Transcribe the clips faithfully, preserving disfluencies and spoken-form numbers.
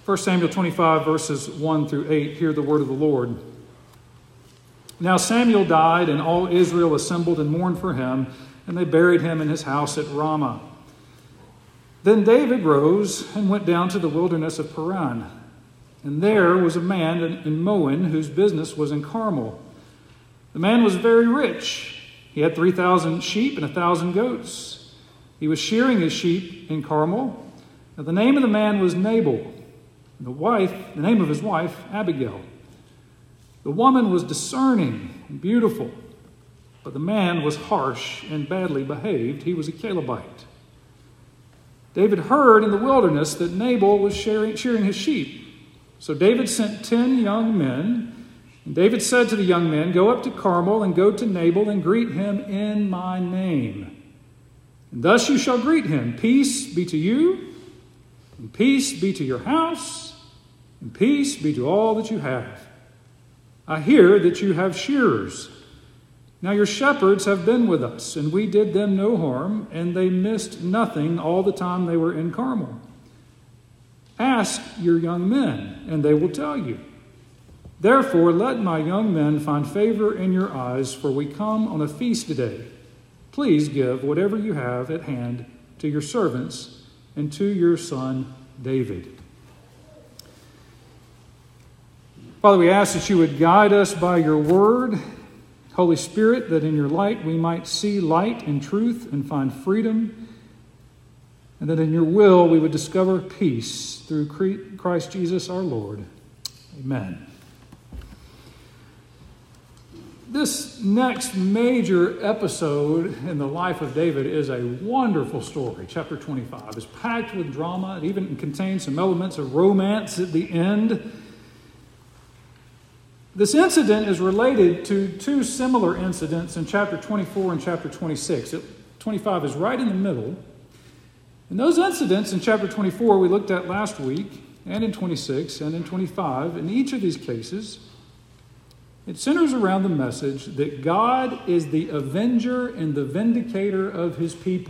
First Samuel twenty-five, verses one through eight, hear the word of the Lord. Now Samuel died, and all Israel assembled and mourned for him, and they buried him in his house at Ramah. Then David rose and went down to the wilderness of Paran. And there was a man in Moab whose business was in Carmel. The man was very rich. He had three thousand sheep and a thousand goats. He was shearing his sheep in Carmel. Now the name of the man was Nabal. The wife, the name of his wife, Abigail. The woman was discerning and beautiful, but the man was harsh and badly behaved. He was a Calebite. David heard in the wilderness that Nabal was shearing, shearing his sheep. So David sent ten young men, and David said to the young men, "Go up to Carmel and go to Nabal and greet him in my name. And thus you shall greet him. Peace be to you, and peace be to your house, and peace be to all that you have. I hear that you have shearers. Now your shepherds have been with us, and we did them no harm, and they missed nothing all the time they were in Carmel. Ask your young men, and they will tell you. Therefore, let my young men find favor in your eyes, for we come on a feast today. Please give whatever you have at hand to your servants and to your son David." Father, we ask that you would guide us by your word, Holy Spirit, that in your light we might see light and truth and find freedom, and that in your will we would discover peace through Christ Jesus our Lord. Amen. This next major episode in the life of David is a wonderful story. Chapter twenty-five is packed with drama. It even contains some elements of romance at the end. This incident is related to two similar incidents in chapter twenty-four and chapter twenty-six. twenty-five is right in the middle. And those incidents in chapter twenty-four we looked at last week, and in twenty-six and in twenty-five, in each of these cases, it centers around the message that God is the avenger and the vindicator of his people.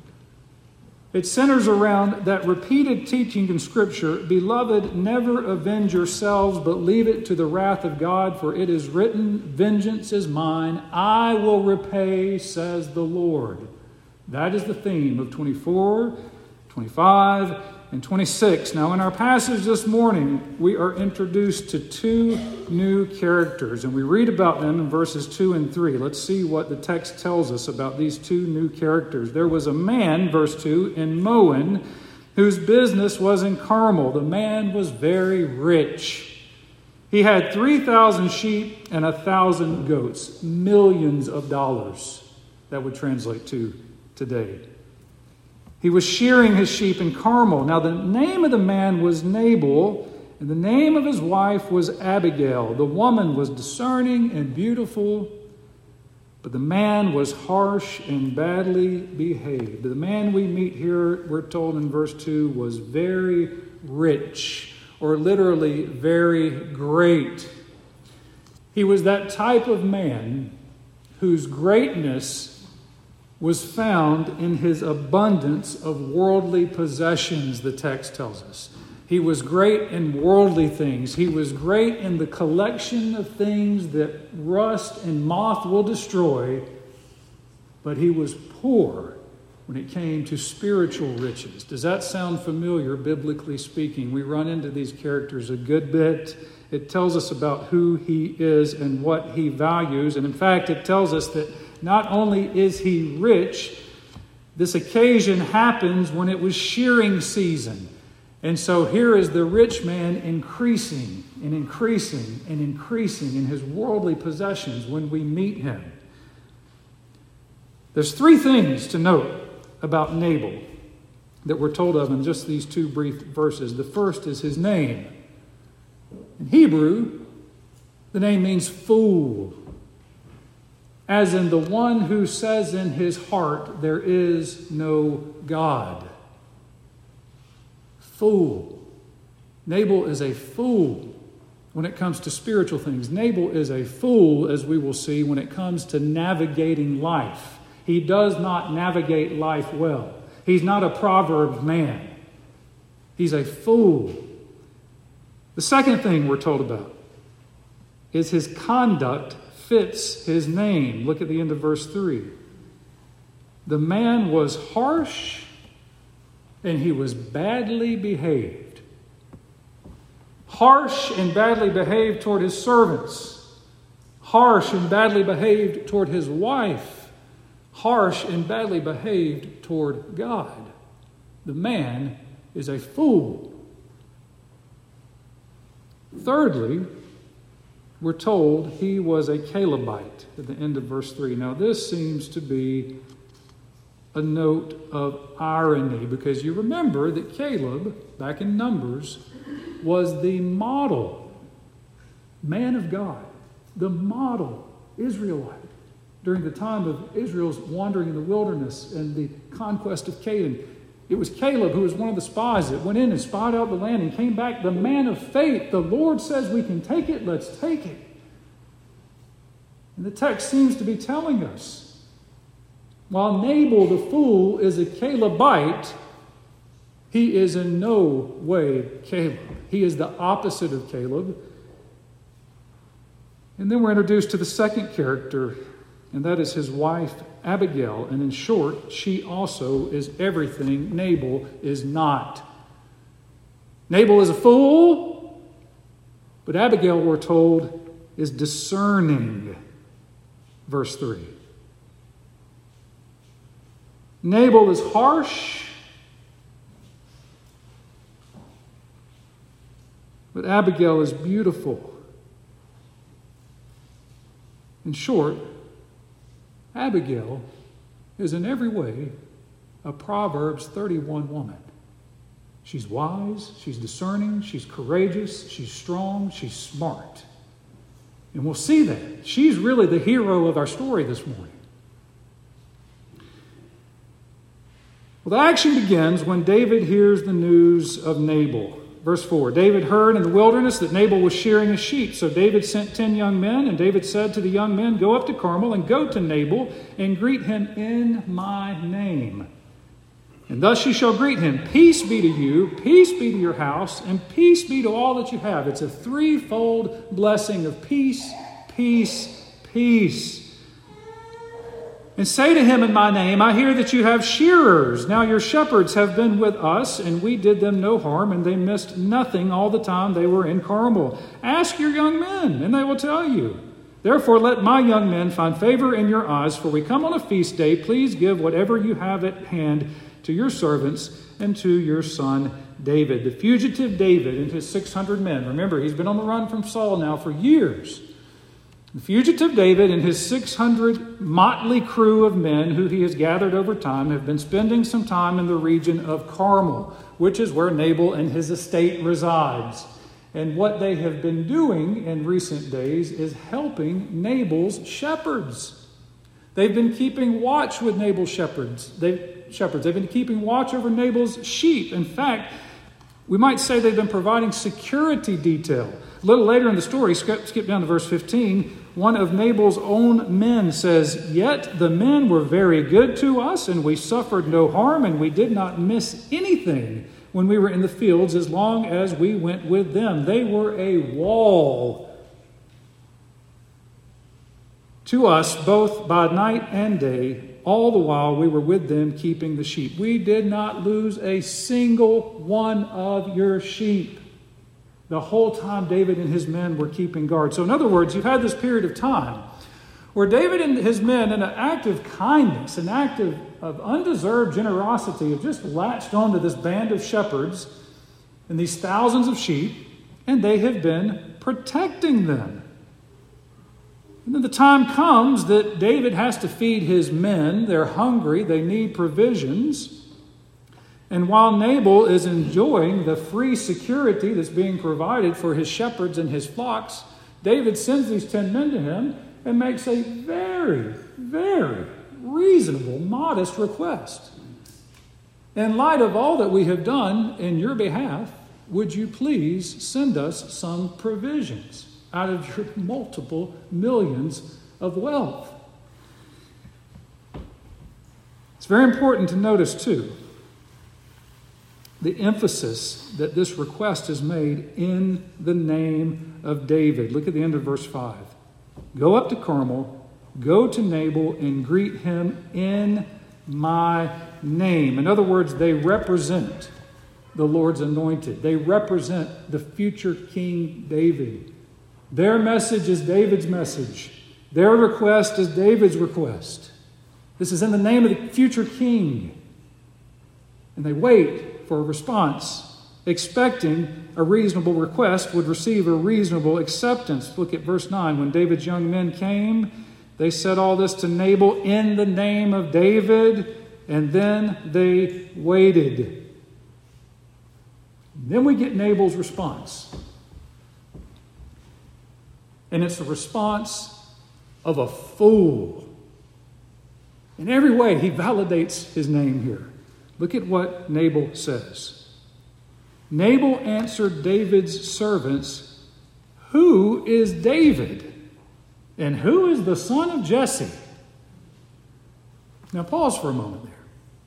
It centers around that repeated teaching in Scripture, "Beloved, never avenge yourselves, but leave it to the wrath of God, for it is written, 'Vengeance is mine, I will repay, says the Lord.'" That is the theme of twenty-four, twenty-five, and twenty-six. Now, in our passage this morning, we are introduced to two new characters, and we read about them in verses two and three. Let's see what the text tells us about these two new characters. There was a man, verse two, in Moab, whose business was in Carmel. The man was very rich. He had three thousand sheep and one thousand goats, millions of dollars. That would translate to today. He was shearing his sheep in Carmel. Now, the name of the man was Nabal, and the name of his wife was Abigail. The woman was discerning and beautiful, but the man was harsh and badly behaved. The man we meet here, we're told in verse two, was very rich, or literally very great. He was that type of man whose greatness was found in his abundance of worldly possessions, the text tells us. He was great in worldly things. He was great in the collection of things that rust and moth will destroy, but he was poor when it came to spiritual riches. Does that sound familiar, biblically speaking? We run into these characters a good bit. It tells us about who he is and what he values, and in fact, it tells us that not only is he rich, this occasion happens when it was shearing season. And so here is the rich man increasing and increasing and increasing in his worldly possessions when we meet him. There's three things to note about Nabal that we're told of in just these two brief verses. The first is his name. In Hebrew, the name means fool, as in the one who says in his heart, there is no God. Fool. Nabal is a fool when it comes to spiritual things. Nabal is a fool, as we will see, when it comes to navigating life. He does not navigate life well. He's not a proverb man. He's a fool. The second thing we're told about is his conduct fits his name. Look at the end of verse three. The man was harsh and he was badly behaved. Harsh and badly behaved toward his servants. Harsh and badly behaved toward his wife. Harsh and badly behaved toward God. The man is a fool. Thirdly, we're told he was a Calebite at the end of verse three. Now, this seems to be a note of irony because you remember that Caleb, back in Numbers, was the model man of God, the model Israelite during the time of Israel's wandering in the wilderness and the conquest of Canaan. It was Caleb who was one of the spies that went in and spied out the land and came back the man of faith. The Lord says we can take it, let's take it. And the text seems to be telling us, while Nabal the fool is a Calebite, he is in no way Caleb. He is the opposite of Caleb. And then we're introduced to the second character, and that is his wife, Abigail. And in short, she also is everything Nabal is not. Nabal is a fool, but Abigail, we're told, is discerning. Verse three. Nabal is harsh, but Abigail is beautiful. In short, Abigail is in every way a Proverbs thirty-one woman. She's wise, she's discerning, she's courageous, she's strong, she's smart. And we'll see that. She's really the hero of our story this morning. Well, the action begins when David hears the news of Nabal. Verse four, David heard in the wilderness that Nabal was shearing his sheep. So David sent ten young men, and David said to the young men, go up to Carmel and go to Nabal and greet him in my name. And thus you shall greet him. Peace be to you, peace be to your house, and peace be to all that you have. It's a threefold blessing of peace, peace, peace. And say to him in my name, I hear that you have shearers. Now your shepherds have been with us, and we did them no harm, and they missed nothing all the time they were in Carmel. Ask your young men, and they will tell you. Therefore let my young men find favor in your eyes, for we come on a feast day. Please give whatever you have at hand to your servants and to your son David. The fugitive David and his six hundred men. Remember, he's been on the run from Saul now for years. The fugitive David and his six hundred motley crew of men who he has gathered over time have been spending some time in the region of Carmel, which is where Nabal and his estate resides. And what they have been doing in recent days is helping Nabal's shepherds. They've been keeping watch with Nabal's shepherds. They've, shepherds. They've been keeping watch over Nabal's sheep. In fact, we might say they've been providing security detail. A little later in the story, skip, skip down to verse fifteen, one of Nabal's own men says, Yet the men were very good to us, and we suffered no harm, and we did not miss anything when we were in the fields as long as we went with them. They were a wall to us both by night and day, all the while we were with them keeping the sheep. We did not lose a single one of your sheep the whole time David and his men were keeping guard. So in other words, you've had this period of time where David and his men, in an act of kindness, an act of, of undeserved generosity, have just latched onto this band of shepherds and these thousands of sheep, and they have been protecting them. And then the time comes that David has to feed his men. They're hungry. They need provisions. And while Nabal is enjoying the free security that's being provided for his shepherds and his flocks, David sends these ten men to him and makes a very, very reasonable, modest request. In light of all that we have done in your behalf, would you please send us some provisions out of your multiple millions of wealth? It's very important to notice, too, the emphasis that this request is made in the name of David. Look at the end of verse five. Go up to Carmel, go to Nabal, and greet him in my name. In other words, they represent the Lord's anointed. They represent the future King David. Their message is David's message. Their request is David's request. This is in the name of the future king. And they wait for a response, expecting a reasonable request would receive a reasonable acceptance. Look at verse nine. When David's young men came, they said all this to Nabal in the name of David, and then they waited. Then we get Nabal's response. And it's a response of a fool. In every way, he validates his name here. Look at what Nabal says. Nabal answered David's servants, "Who is David? And who is the son of Jesse?" Now pause for a moment there.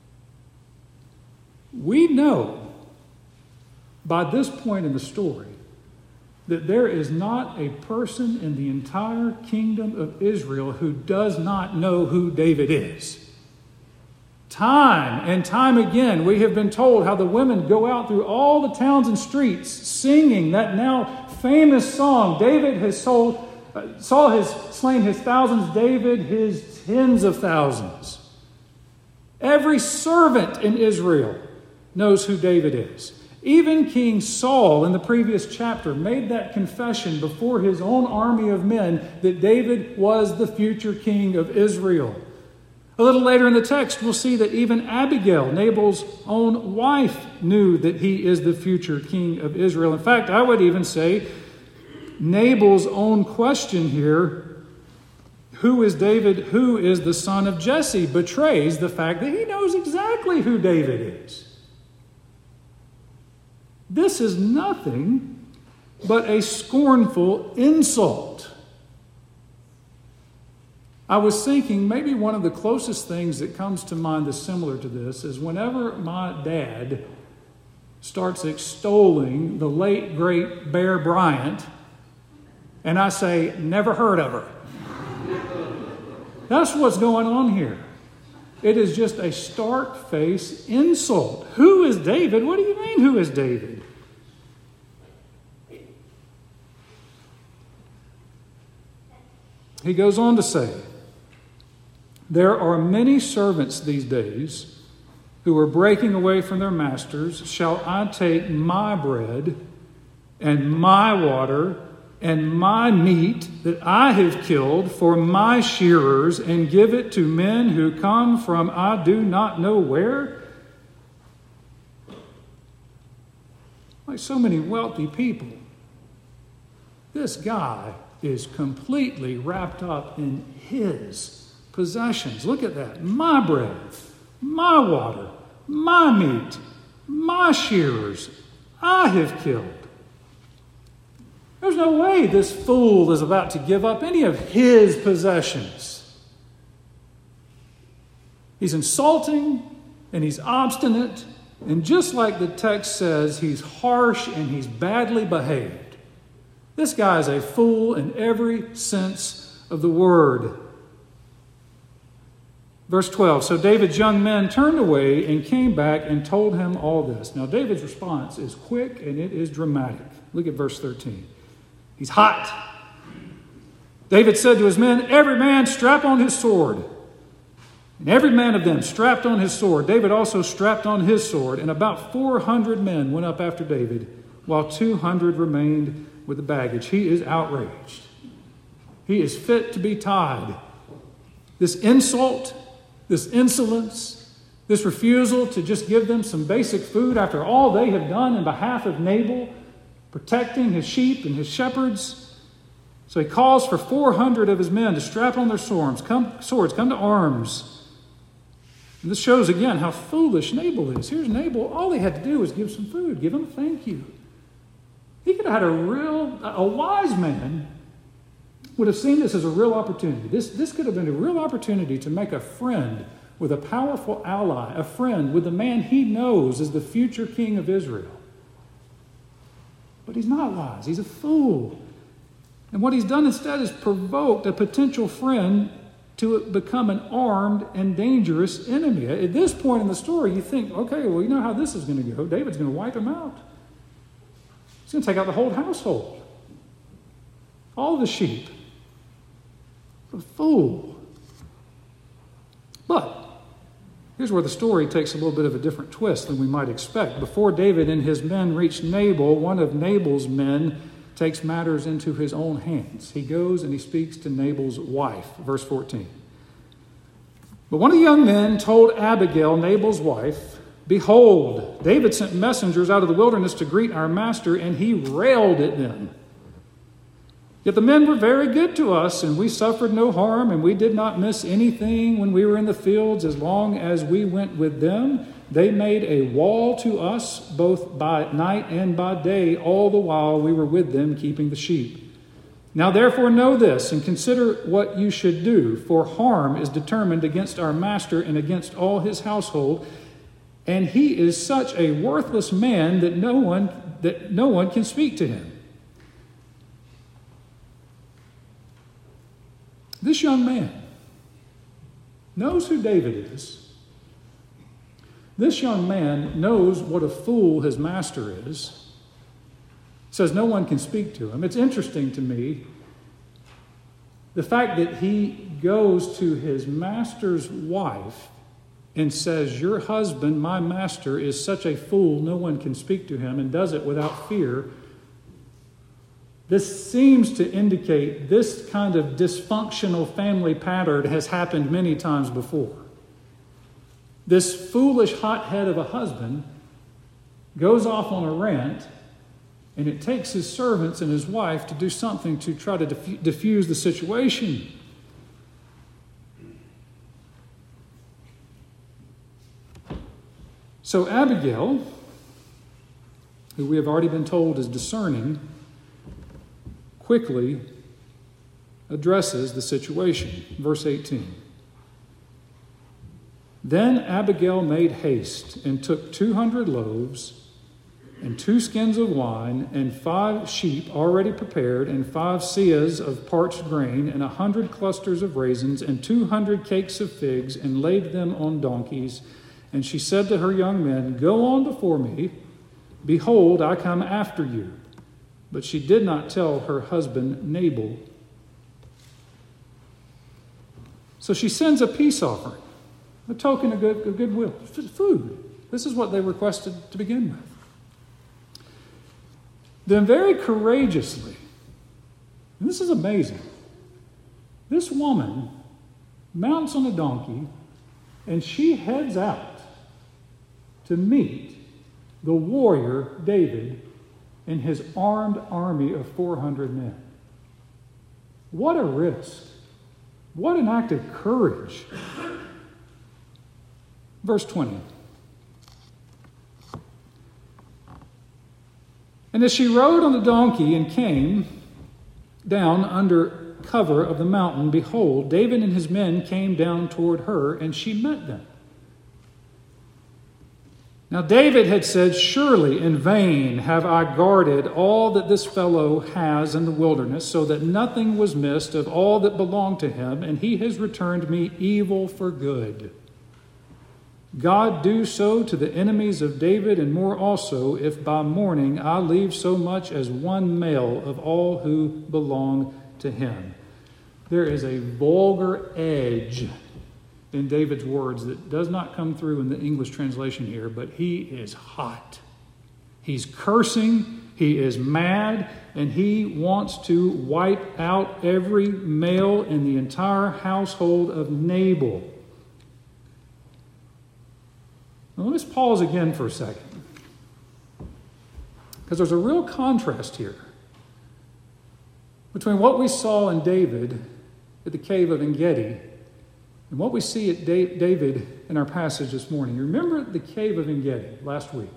We know by this point in the story that there is not a person in the entire kingdom of Israel who does not know who David is. Time and time again, we have been told how the women go out through all the towns and streets singing that now famous song, David has sold, uh, Saul has slain his thousands, David his tens of thousands. Every servant in Israel knows who David is. Even King Saul in the previous chapter made that confession before his own army of men that David was the future king of Israel. A little later in the text, we'll see that even Abigail, Nabal's own wife, knew that he is the future king of Israel. In fact, I would even say Nabal's own question here, who is David, who is the son of Jesse, betrays the fact that he knows exactly who David is. This is nothing but a scornful insult. I was thinking maybe one of the closest things that comes to mind that's similar to this is whenever my dad starts extolling the late, great Bear Bryant, and I say, "Never heard of her." That's what's going on here. It is just a stark-faced insult. Who is David? What do you mean, who is David? He goes on to say, there are many servants these days who are breaking away from their masters. Shall I take my bread and my water and my meat that I have killed for my shearers and give it to men who come from I do not know where? Like so many wealthy people, this guy is completely wrapped up in his possessions. Look at that. My bread, my water, my meat, my shearers, I have killed. There's no way this fool is about to give up any of his possessions. He's insulting and he's obstinate, and just like the text says, he's harsh and he's badly behaved. This guy is a fool in every sense of the word. Verse twelve, so David's young men turned away and came back and told him all this. Now David's response is quick and it is dramatic. Look at verse thirteen. He's hot. David said to his men, every man strap on his sword. And every man of them strapped on his sword. David also strapped on his sword. And about four hundred men went up after David, while two hundred remained with the baggage. He is outraged. He is fit to be tied. This insult, this insolence, this refusal to just give them some basic food after all they have done in behalf of Nabal, protecting his sheep and his shepherds. So he calls for four hundred of his men to strap on their swords, come, swords, come to arms. And this shows again how foolish Nabal is. Here's Nabal. All he had to do was give some food, give him a thank you. He could have had a real, a wise man would have seen this as a real opportunity. This, this could have been a real opportunity to make a friend with a powerful ally, a friend, with the man he knows is the future king of Israel. But he's not wise. He's a fool. And what he's done instead is provoked a potential friend to become an armed and dangerous enemy. At this point in the story, you think, okay, well, you know how this is going to go. David's going to wipe him out. He's going to take out the whole household. All the sheep. A fool. But here's where the story takes a little bit of a different twist than we might expect. Before David and his men reached Nabal, one of Nabal's men takes matters into his own hands. He goes and he speaks to Nabal's wife. Verse fourteen. But one of the young men told Abigail, Nabal's wife, "Behold, David sent messengers out of the wilderness to greet our master, and he railed at them. Yet the men were very good to us, and we suffered no harm, and we did not miss anything when we were in the fields as long as we went with them. They made a wall to us both by night and by day, all the while we were with them keeping the sheep. Now therefore know this, and consider what you should do, for harm is determined against our master and against all his household, and he is such a worthless man that no one that no one can speak to him." This young man knows who David is. This young man knows what a fool his master is. Says no one can speak to him. It's interesting to me the fact that he goes to his master's wife and says, "Your husband, my master, is such a fool, no one can speak to him," and does it without fear. This seems to indicate this kind of dysfunctional family pattern has happened many times before. This foolish hothead of a husband goes off on a rant, and it takes his servants and his wife to do something to try to diffuse, diffuse the situation. So Abigail, who we have already been told is discerning, quickly addresses the situation. Verse eighteen. Then Abigail made haste and took two hundred loaves and two skins of wine and five sheep already prepared and five seahs of parched grain and a hundred clusters of raisins and two hundred cakes of figs and laid them on donkeys. And she said to her young men, "Go on before me. Behold, I come after you." But she did not tell her husband Nabal. So she sends a peace offering, a token of, good, of goodwill, food. This is what they requested to begin with. Then very courageously, and this is amazing, this woman mounts on a donkey and she heads out to meet the warrior David and his armed army of four hundred men. What a risk. What an act of courage. Verse twenty. And as she rode on the donkey and came down under cover of the mountain, behold, David and his men came down toward her, and she met them. Now David had said, "Surely in vain have I guarded all that this fellow has in the wilderness, so that nothing was missed of all that belonged to him, and he has returned me evil for good. God do so to the enemies of David, and more also, if by morning I leave so much as one male of all who belong to him." There is a vulgar edge in David's words that does not come through in the English translation here, but he is hot. He's cursing, he is mad, and he wants to wipe out every male in the entire household of Nabal. Now let's pause again for a second, because there's a real contrast here between what we saw in David at the cave of En-Gedi and what we see at David in our passage this morning. You remember the cave of En-Gedi last week?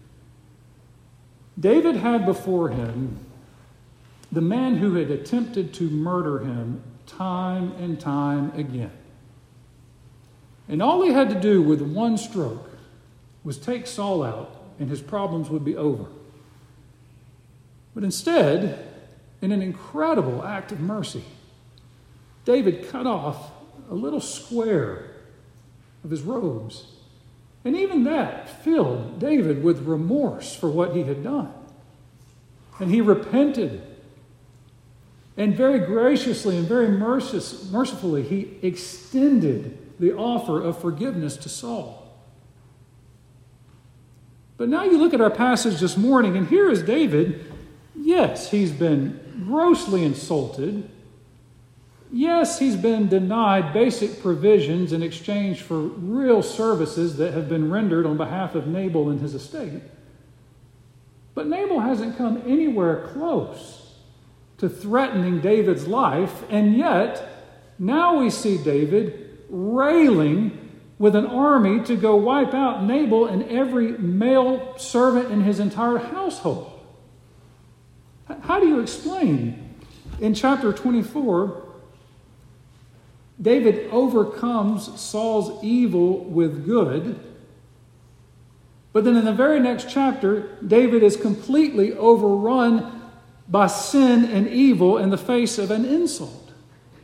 David had before him the man who had attempted to murder him time and time again. And all he had to do with one stroke was take Saul out, and his problems would be over. But instead, in an incredible act of mercy, David cut off a little square of his robes. And even that filled David with remorse for what he had done. And he repented. And very graciously and very mercis- mercifully, he extended the offer of forgiveness to Saul. But now you look at our passage this morning, and here is David. Yes, he's been grossly insulted. Yes, he's been denied basic provisions in exchange for real services that have been rendered on behalf of Nabal and his estate. But Nabal hasn't come anywhere close to threatening David's life, and yet now we see David railing with an army to go wipe out Nabal and every male servant in his entire household. How do you explain in chapter twenty-four, David overcomes Saul's evil with good, but then in the very next chapter, David is completely overrun by sin and evil in the face of an insult?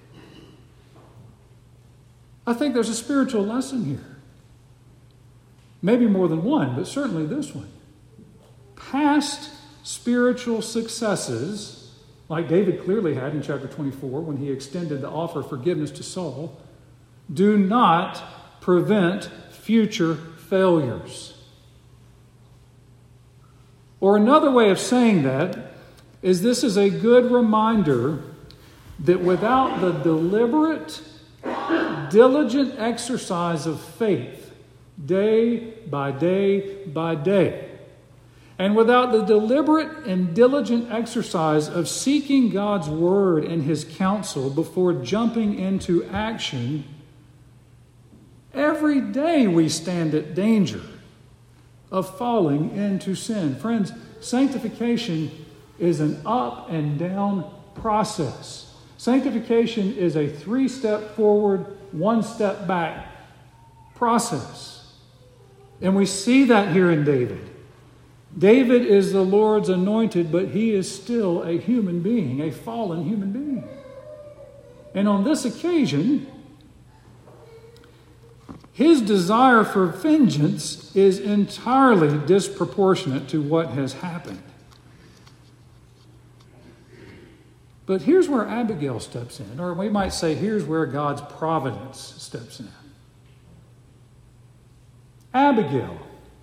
I think there's a spiritual lesson here. Maybe more than one, but certainly this one. Past spiritual successes, like David clearly had in chapter twenty-four when he extended the offer of forgiveness to Saul, do not prevent future failures. Or another way of saying that is this is a good reminder that without the deliberate, diligent exercise of faith, day by day by day, and without the deliberate and diligent exercise of seeking God's word and his counsel before jumping into action, every day we stand at danger of falling into sin. Friends, sanctification is an up and down process. Sanctification is a three-step forward, one-step back process. And we see that here in David. David is the Lord's anointed, but he is still a human being, a fallen human being. And on this occasion, his desire for vengeance is entirely disproportionate to what has happened. But here's where Abigail steps in, or we might say here's where God's providence steps in. Abigail,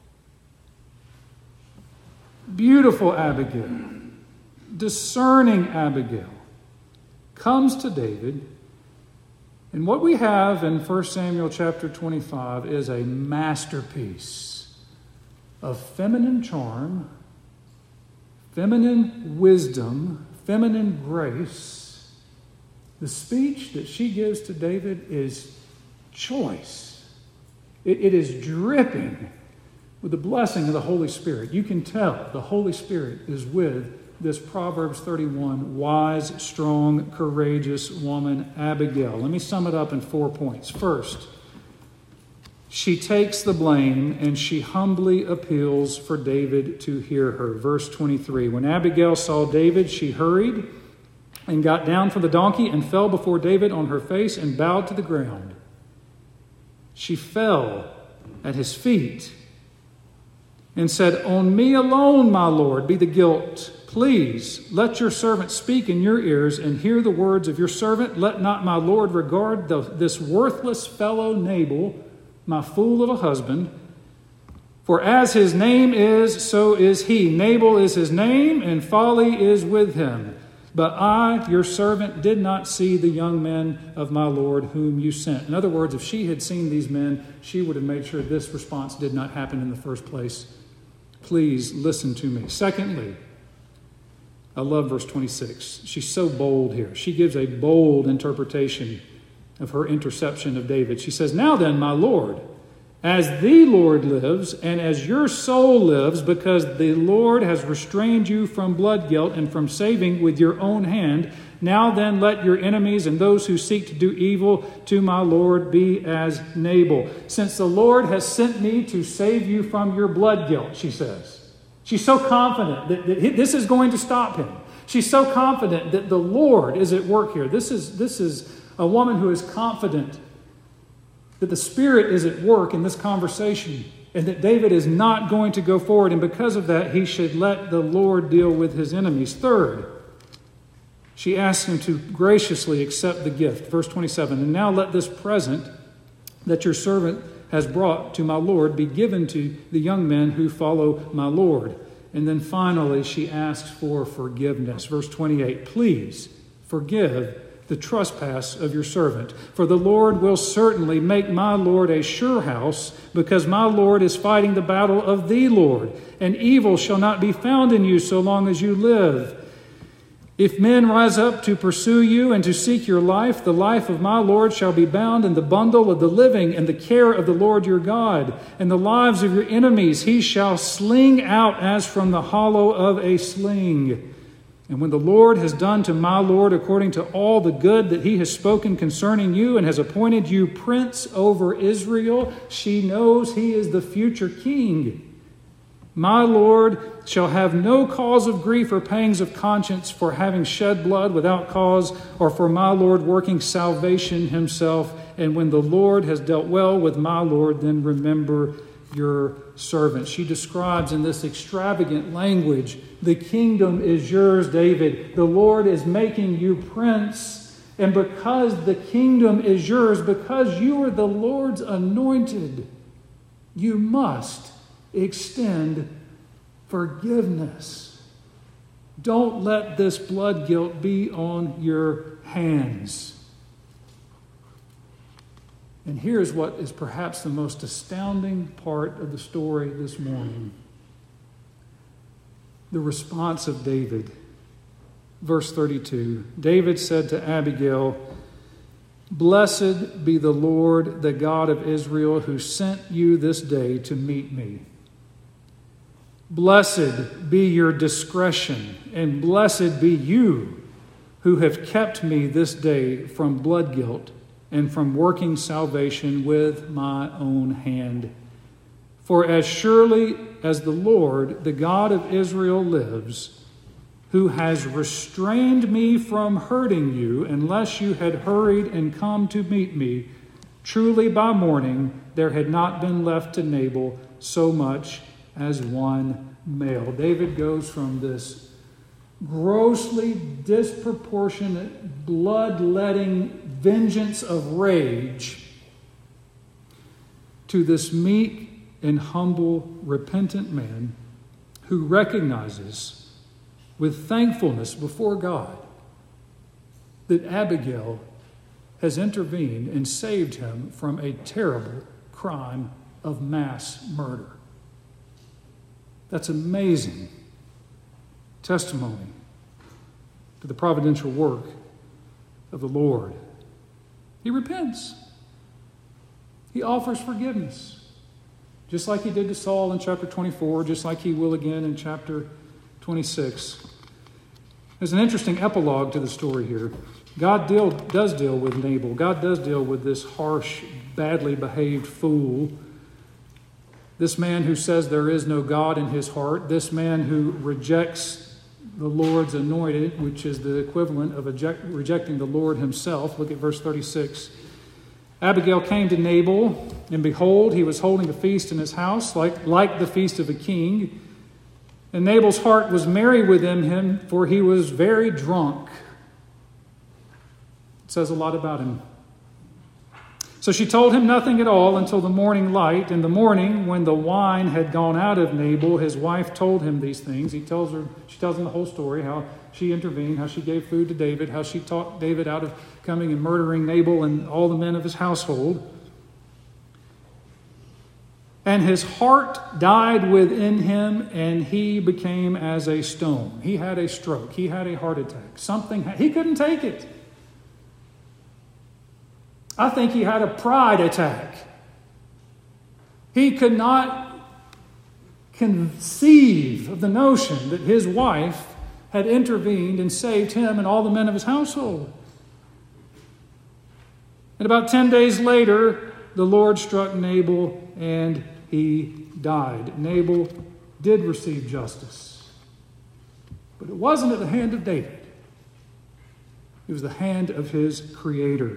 beautiful Abigail, discerning Abigail, comes to David. And what we have in First Samuel chapter twenty-five is a masterpiece of feminine charm, feminine wisdom, feminine grace. The speech that she gives to David is choice. It, it is dripping with the blessing of the Holy Spirit. You can tell the Holy Spirit is with this Proverbs thirty-one wise, strong, courageous woman, Abigail. Let me sum it up in four points. First, she takes the blame and she humbly appeals for David to hear her. Verse twenty-three, when Abigail saw David, she hurried and got down from the donkey and fell before David on her face and bowed to the ground. She fell at his feet and said, "On me alone, my Lord, be the guilt. Please let your servant speak in your ears and hear the words of your servant. Let not my Lord regard the, this worthless fellow Nabal, my fool of a husband. For as his name is, so is he. Nabal is his name, and folly is with him. But I, your servant, did not see the young men of my Lord whom you sent." In other words, if she had seen these men, she would have made sure this response did not happen in the first place. Please listen to me. Secondly, I love verse twenty-six. She's so bold here. She gives a bold interpretation of her interception of David. She says, "Now then, my Lord, As the Lord lives, and as your soul lives, because the Lord has restrained you from blood guilt and from saving with your own hand, now then let your enemies and those who seek to do evil to my Lord be as Nabal. Since the Lord has sent me to save you from your blood guilt, she says. She's so confident that, that this is going to stop him. She's so confident that the Lord is at work here. This is, this is a woman who is confident that the Spirit is at work in this conversation and that David is not going to go forward. And because of that, he should let the Lord deal with his enemies. Third, she asks him to graciously accept the gift. Verse twenty-seven, and now let this present that your servant has brought to my Lord be given to the young men who follow my Lord. And then finally, she asks for forgiveness. Verse twenty-eight, please forgive the trespass of your servant. For the Lord will certainly make my Lord a sure house, because my Lord is fighting the battle of the Lord, and evil shall not be found in you so long as you live. If men rise up to pursue you and to seek your life, the life of my Lord shall be bound in the bundle of the living in the care of the Lord your God. And the lives of your enemies he shall sling out as from the hollow of a sling. And when the Lord has done to my Lord according to all the good that he has spoken concerning you and has appointed you prince over Israel, she knows he is the future king. My Lord shall have no cause of grief or pangs of conscience for having shed blood without cause, or for my Lord working salvation himself. And when the Lord has dealt well with my Lord, then remember your servant. She describes in this extravagant language, the kingdom is yours, David. The Lord is making you prince. And because the kingdom is yours, because you are the Lord's anointed, you must extend forgiveness. Don't let this blood guilt be on your hands. And here's what is perhaps the most astounding part of the story this morning. The response of David. Verse thirty-two, David said to Abigail, "Blessed be the Lord, the God of Israel, who sent you this day to meet me. Blessed be your discretion, and blessed be you who have kept me this day from blood guilt and from working salvation with my own hand. For as surely as the Lord, the God of Israel, lives, who has restrained me from hurting you, unless you had hurried and come to meet me, truly by morning there had not been left to Nabal so much as one male." David goes from this grossly disproportionate, bloodletting vengeance of rage to this meek and humble, repentant man who recognizes with thankfulness before God that Abigail has intervened and saved him from a terrible crime of mass murder. That's amazing testimony to the providential work of the Lord. He repents. He offers forgiveness, just like he did to Saul in chapter twenty-four, just like he will again in chapter twenty-six. There's an interesting epilogue to the story here. God deal, does deal with Nabal. God does deal with this harsh, badly behaved fool. This man who says there is no God in his heart. This man who rejects the Lord's anointed, which is the equivalent of eject, rejecting the Lord himself. Look at verse thirty-six. Abigail came to Nabal, and behold, he was holding a feast in his house, like, like the feast of a king. And Nabal's heart was merry within him, for he was very drunk. It says a lot about him. So she told him nothing at all until the morning light. In the morning, when the wine had gone out of Nabal, his wife told him these things. He tells her, she tells him the whole story, how she intervened, how she gave food to David, how she talked David out of coming and murdering Nabal and all the men of his household. And his heart died within him, and he became as a stone. He had a stroke. He had a heart attack. Something, he couldn't take it. I think he had a pride attack. He could not conceive of the notion that his wife had intervened and saved him and all the men of his household. And about ten days later, the Lord struck Nabal and he died. Nabal did receive justice. But it wasn't at the hand of David. It was the hand of his Creator.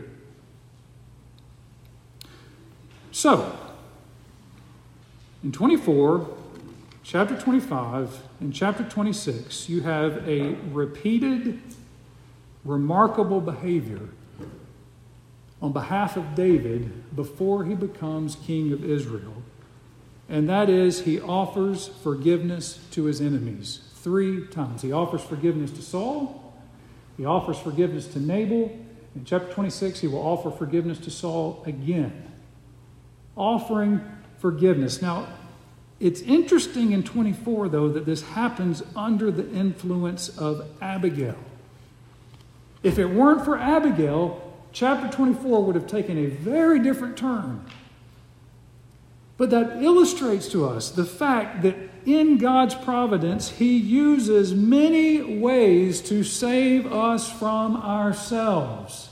So, in twenty-four, chapter twenty-five, and chapter twenty-six, you have a repeated, remarkable behavior on behalf of David before he becomes king of Israel. And that is, he offers forgiveness to his enemies three times. He offers forgiveness to Saul. He offers forgiveness to Nabal. In chapter twenty-six, he will offer forgiveness to Saul again. Offering forgiveness. Now, it's interesting in twenty-four, though, that this happens under the influence of Abigail. If it weren't for Abigail, chapter twenty-four would have taken a very different turn. But that illustrates to us the fact that in God's providence, He uses many ways to save us from ourselves.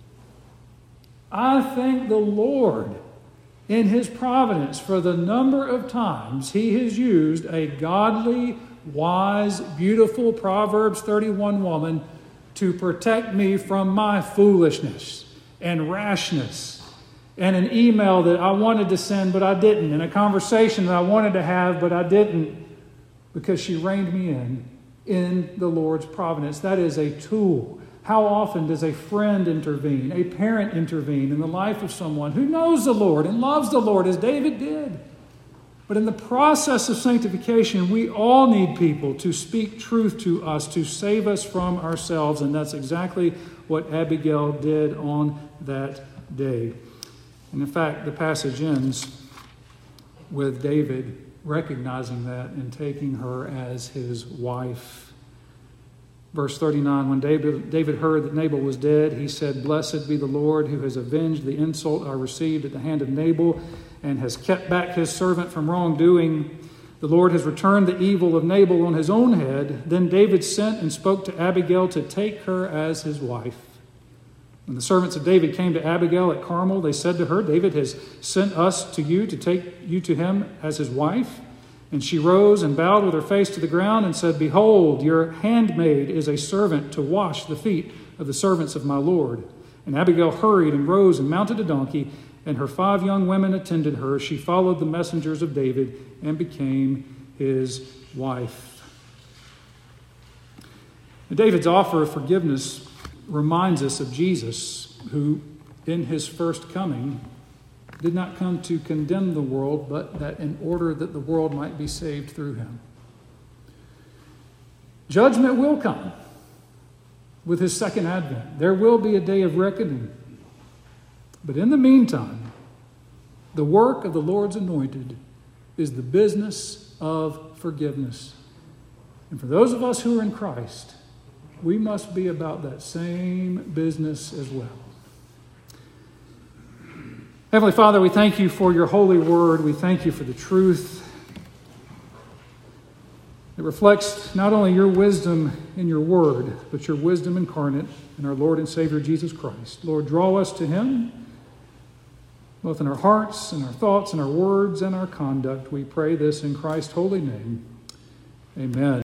I thank the Lord in His providence for the number of times He has used a godly, wise, beautiful Proverbs thirty-one woman to protect me from my foolishness and rashness, and an email that I wanted to send but I didn't, and a conversation that I wanted to have but I didn't, because she reined me in in the Lord's providence. That is a tool. How often does a friend intervene, a parent intervene in the life of someone who knows the Lord and loves the Lord as David did? But in the process of sanctification, we all need people to speak truth to us, to save us from ourselves. And that's exactly what Abigail did on that day. And in fact, the passage ends with David recognizing that and taking her as his wife. Verse thirty-nine, when David, David heard that Nabal was dead, he said, "Blessed be the Lord who has avenged the insult I received at the hand of Nabal and has kept back his servant from wrongdoing. The Lord has returned the evil of Nabal on his own head." Then David sent and spoke to Abigail to take her as his wife. When the servants of David came to Abigail at Carmel, they said to her, "David has sent us to you to take you to him as his wife." And she rose and bowed with her face to the ground and said, "Behold, your handmaid is a servant to wash the feet of the servants of my Lord." And Abigail hurried and rose and mounted a donkey, and her five young women attended her. She followed the messengers of David and became his wife. And David's offer of forgiveness reminds us of Jesus, who in his first coming did not come to condemn the world, but that in order that the world might be saved through him. Judgment will come with his second advent. There will be a day of reckoning. But in the meantime, the work of the Lord's anointed is the business of forgiveness. And for those of us who are in Christ, we must be about that same business as well. Heavenly Father, we thank you for your holy word. We thank you for the truth. It reflects not only your wisdom in your word, but your wisdom incarnate in our Lord and Savior Jesus Christ. Lord, draw us to him, both in our hearts and our thoughts and our words and our conduct. We pray this in Christ's holy name. Amen.